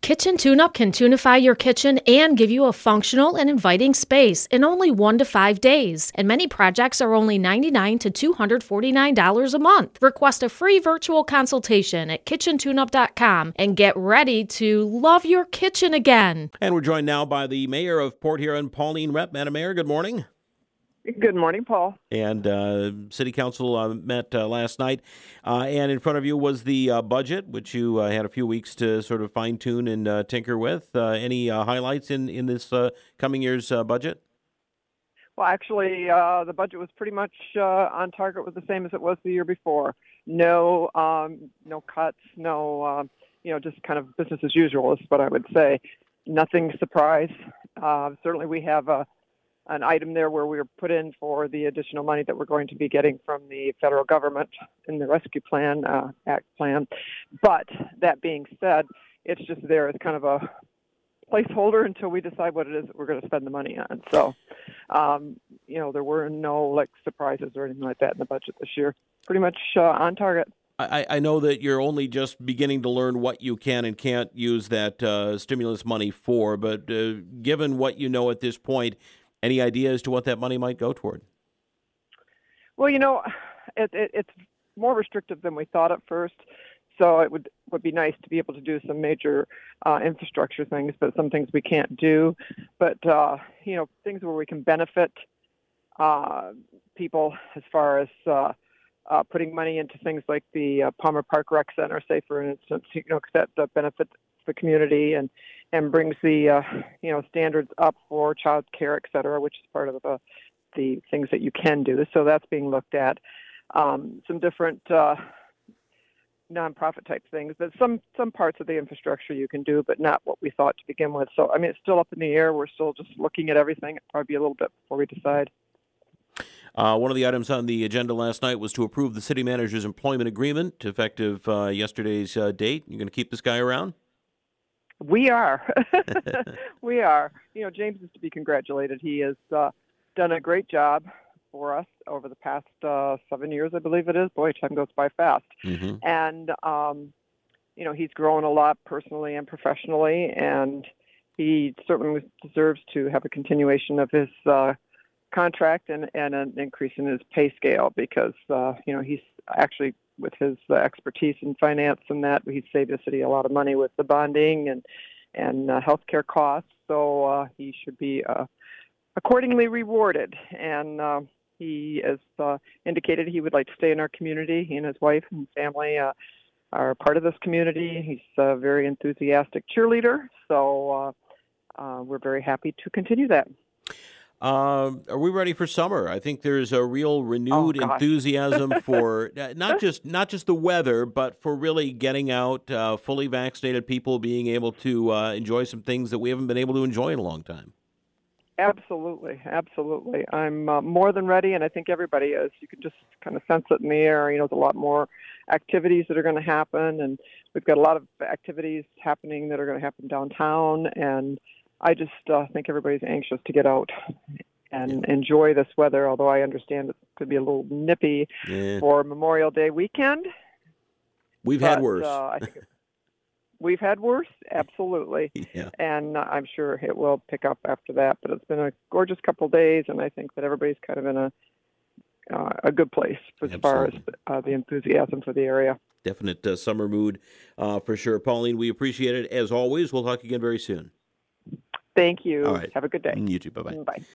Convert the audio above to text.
Kitchen Tune-Up can tunify your kitchen and give you a functional and inviting space in only 1 to 5 days. And many projects are only $99 to $249 a month. Request a free virtual consultation at kitchentuneup.com and get ready to love your kitchen again. And we're joined now by the mayor of Port Huron, Pauline Repp. Madam Mayor, good morning. Good morning, Paul. And City Council met last night, and in front of you was the budget, which you had a few weeks to sort of fine-tune and tinker with. Any highlights in this coming year's budget? Well, actually, the budget was pretty much on target with the same as it was the year before. No cuts, no, just kind of business as usual is what I would say. Nothing surprise. Certainly we have an item there where we were put in for the additional money that we're going to be getting from the federal government in the Rescue Plan, Act Plan. But that being said, it's just there as kind of a placeholder until we decide what it is that we're going to spend the money on. So, there were no surprises or anything like that in the budget this year. Pretty much on target. I know that you're only just beginning to learn what you can and can't use that stimulus money for, but given what you know at this point, any idea as to what that money might go toward? Well, it's more restrictive than we thought at first. So it would be nice to be able to do some major infrastructure things, but some things we can't do. But, things where we can benefit people as far as putting money into things like the Palmer Park Rec Center, say, for instance, that benefits the community and brings the standards up for child care, et cetera, which is part of the things that you can do. So that's being looked at. Some different nonprofit type things, but some parts of the infrastructure you can do, but not what we thought to begin with. So it's still up in the air. We're still just looking at everything. It'll probably be a little bit before we decide. One of the items on the agenda last night was to approve the city manager's employment agreement effective yesterday's date. You going to keep this guy around? We are. We are. James is to be congratulated. He has done a great job for us over the past 7 years, I believe it is. Boy, time goes by fast. Mm-hmm. And, he's grown a lot personally and professionally, and he certainly deserves to have a continuation of his contract and an increase in his pay scale because, he's actually, with his expertise in finance and that, he's saved the city a lot of money with the bonding and healthcare costs. So he should be accordingly rewarded. And he has indicated he would like to stay in our community. He and his wife and family are part of this community. He's a very enthusiastic cheerleader. So we're very happy to continue that. Are we ready for summer? I think there's a real renewed enthusiasm for not just the weather, but for really getting out, fully vaccinated people being able to enjoy some things that we haven't been able to enjoy in a long time. Absolutely. I'm more than ready, and I think everybody is. You can just kind of sense it in the air. There's a lot more activities that are going to happen, and we've got a lot of activities happening that are going to happen downtown, and I just think everybody's anxious to get out and enjoy this weather, although I understand it could be a little nippy for Memorial Day weekend. We've had worse. We've had worse, absolutely. Yeah. And I'm sure it will pick up after that. But it's been a gorgeous couple of days, and I think that everybody's kind of in a good place as far as the enthusiasm for the area. Definite summer mood for sure. Pauline, we appreciate it. As always, we'll talk again very soon. Thank you. All right. Have a good day. You too. Bye-bye. Bye.